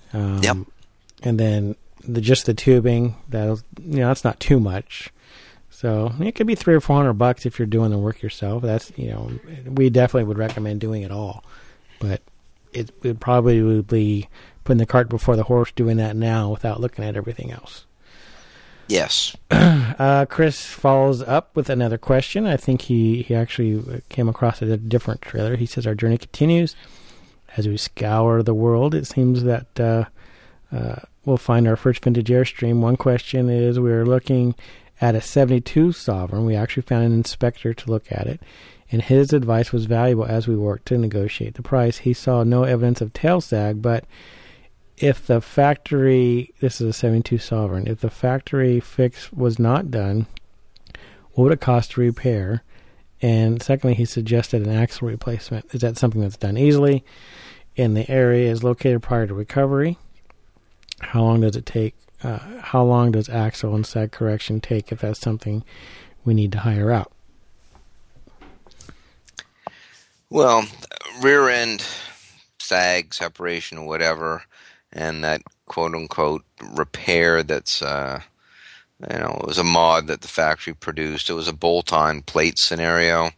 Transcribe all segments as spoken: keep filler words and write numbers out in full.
Um, Yep. And then the just the tubing, that you know, that's not too much. So it could be three or four hundred bucks if you're doing the work yourself. That's you know, we definitely would recommend doing it all, but it would probably be putting the cart before the horse doing that now without looking at everything else. Yes. Uh, Chris follows up with another question. I think he, he actually came across a different trailer. He says, our journey continues. As we scour the world, it seems that uh, uh, we'll find our first vintage Airstream. One question is, we were looking at a seventy-two Sovereign. We actually found an inspector to look at it, and his advice was valuable as we worked to negotiate the price. He saw no evidence of tail sag, but if the factory, this is a seventy-two Sovereign, if the factory fix was not done, what would it cost to repair? And secondly, he suggested an axle replacement. Is that something that's done easily and the area is located prior to recovery? How long does it take? Uh, how long does axle and sag correction take if that's something we need to hire out? Well, rear end sag, separation, or whatever, and that quote-unquote repair that's, uh, you know, it was a mod that the factory produced. It was a bolt-on plate scenario.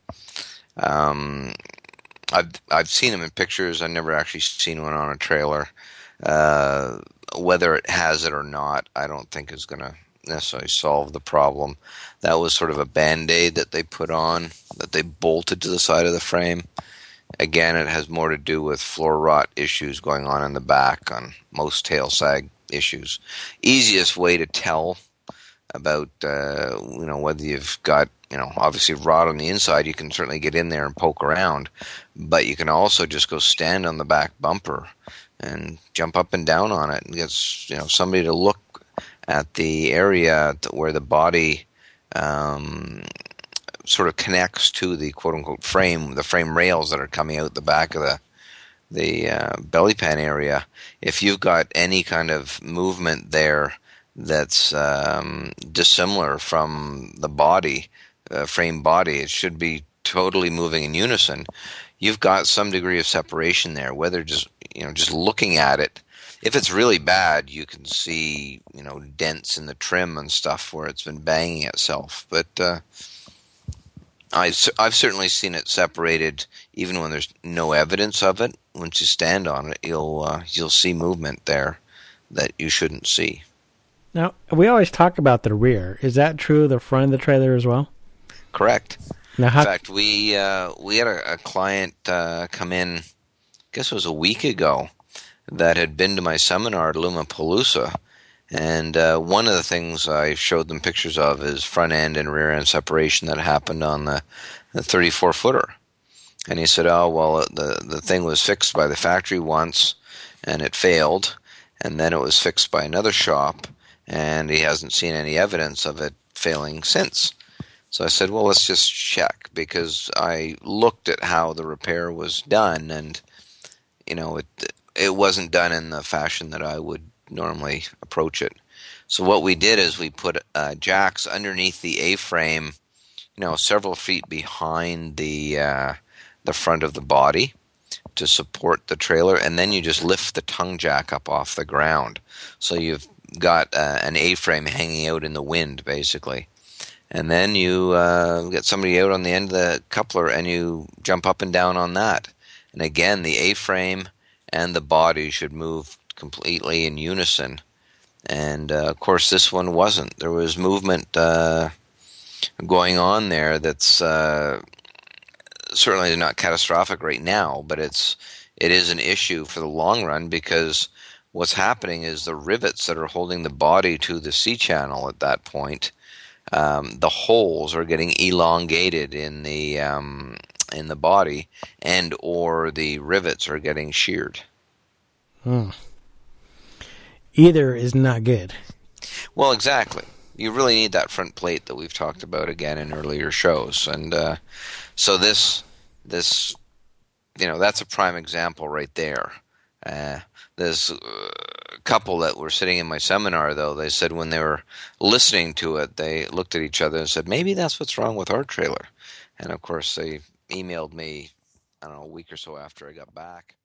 Um, I've I've seen them in pictures. I've never actually seen one on a trailer. Uh, whether it has it or not, I don't think is going to necessarily solve the problem. That was sort of a Band-Aid that they put on, that they bolted to the side of the frame. Again, it has more to do with floor rot issues going on in the back on most tail sag issues. Easiest way to tell about uh, you know whether you've got you know obviously rot on the inside, you can certainly get in there and poke around, but you can also just go stand on the back bumper and jump up and down on it and get you know somebody to look at the area where the body um, sort of connects to the quote-unquote frame, the frame rails that are coming out the back of the the uh, belly pan area. If you've got any kind of movement there that's um, dissimilar from the body, uh, frame body, it should be totally moving in unison. You've got some degree of separation there, whether just you know just looking at it. If it's really bad, you can see you know dents in the trim and stuff where it's been banging itself. But uh, I, I've certainly seen it separated, even when there's no evidence of it. Once you stand on it, you'll uh, you'll see movement there that you shouldn't see. Now, we always talk about the rear. Is that true of the front of the trailer as well? Correct. Now, how in fact, we uh, we had a, a client uh, come in, I guess it was a week ago, that had been to my seminar at Lumapalooza, and uh, one of the things I showed them pictures of is front end and rear end separation that happened on the, the thirty-four footer. And he said, oh, well, the, the thing was fixed by the factory once, and it failed, and then it was fixed by another shop, and he hasn't seen any evidence of it failing since. So I said, well, let's just check, because I looked at how the repair was done, and, you know, it it wasn't done in the fashion that I would normally approach it. So what we did is we put uh, jacks underneath the A-frame, you know, several feet behind the uh, the front of the body to support the trailer, and then you just lift the tongue jack up off the ground. So you've got uh, an A-frame hanging out in the wind, basically. And then you uh, get somebody out on the end of the coupler and you jump up and down on that. And again, the A-frame and the body should move completely in unison. And, uh, of course, this one wasn't. There was movement uh, going on there that's uh, certainly not catastrophic right now, but it's it is an issue for the long run, because what's happening is the rivets that are holding the body to the C-channel at that point, um, the holes are getting elongated in the um, in the body, and or the rivets are getting sheared. Hmm. Either is not good. Well, exactly. You really need that front plate that we've talked about again in earlier shows, and uh, so this this you know that's a prime example right there. Uh, there's a couple that were sitting in my seminar, though. They said when they were listening to it, they looked at each other and said, maybe that's what's wrong with our trailer. And, of course, they emailed me, I don't know, a week or so after I got back.